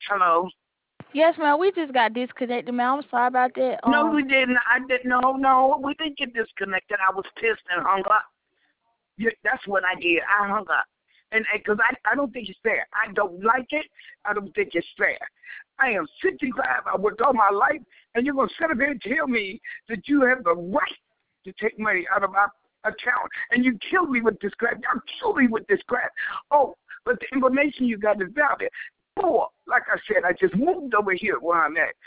Hello. Yes, ma'am. We just got disconnected, ma'am. I'm sorry about that. No, we didn't. I didn't. No, we didn't get disconnected. I was pissed and hung up. Yeah, that's what I did. I hung up. And because I don't think it's fair. I don't like it. I don't think it's fair. I am 55. I worked all my life, and you're going to sit up here and tell me that you have the right to take money out of my account. And you killed me with this crap. Y'all killed me with this crap. Oh, but the information you got is valid. Four, like I said, I just moved over here where I'm at.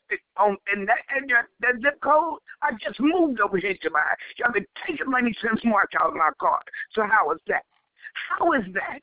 That zip code, I just moved over here to my. Y'all been taking money since March out of my card. So how is that? How is that?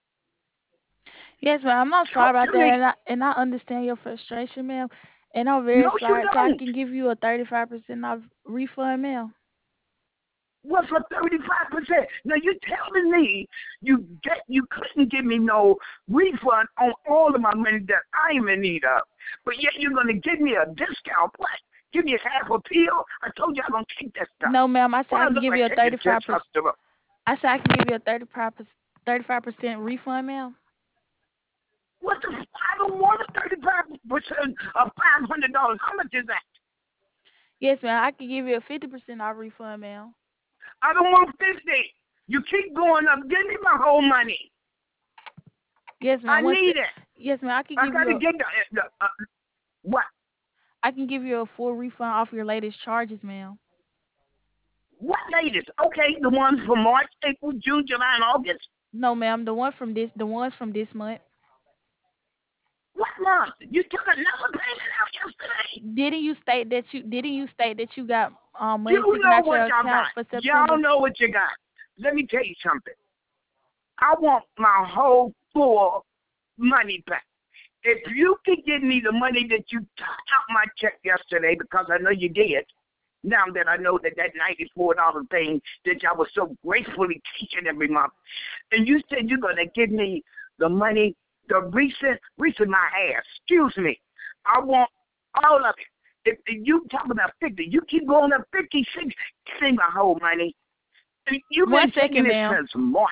Yes, ma'am. I'm sorry Talk about to that, me. and I understand your frustration, ma'am. And I'm very No, you sorry. So I don't. can give you a 35% off refund, ma'am. What's for 35%? Now you telling me you couldn't give me no refund on all of my money that I am in need of, but yet you're gonna give me a discount. What? Give me a half a pill? I told you I don't take that stuff. No, ma'am. I said What I I can look give like you a taking test 35%. customer? I said I can give you a 35% refund, ma'am. What the? I don't want a 35% of $500. How much is that? Yes, ma'am. I can give you a 50% off refund, ma'am. I don't want 50. You keep going up. Give me my whole money. Yes, I ma'am. need it. Yes, ma'am. I got to get what? I can give you a full refund off your latest charges, ma'am. What latest? Okay, the ones for March, April, June, July, and August. No, ma'am. The ones from this month. What month? You took another payment out yesterday. Didn't you state that you got You money taken know out what your y'all account got. for Y'all September? know what you got. Let me tell you something. I want my whole full money back. If you could give me the money that you took out my check yesterday, because I know you did, now that I know that $94 thing that y'all was so gracefully teaching every month, and you said you're going to give me the money, the recent my ass, excuse me. I want all of it. If you talk about 50, you keep going up 56, give me my whole money. You've One been taking second, it ma'am. since March.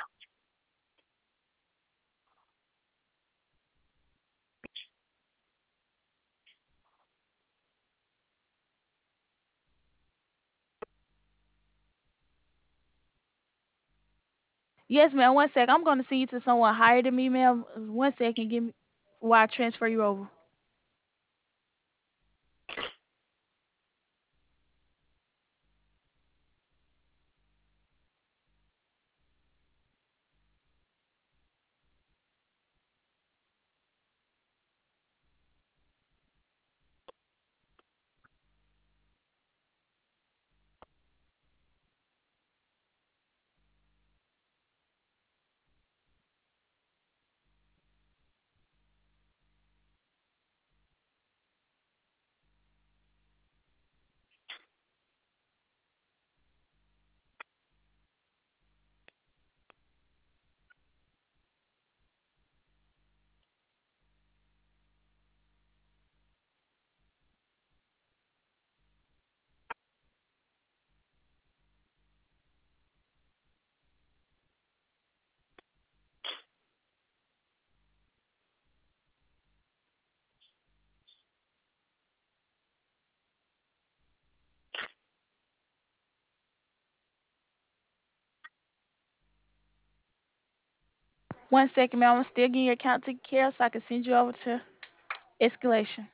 'Yes, ma'am. One second. I'm going to send you to someone higher than me, ma'am. One second. Give me while I transfer you over. One second, ma'am. I'm still getting your account taken care of so I can send you over to escalation.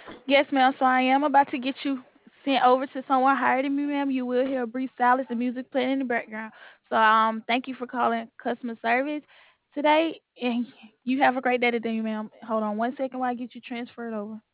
Yes, ma'am. So I am about to get you sent over to someone higher than me, ma'am. You will hear a brief silence and music playing in the background. So thank you for calling customer service today, and you have a great day today, ma'am. Hold on one second while I get you transferred over.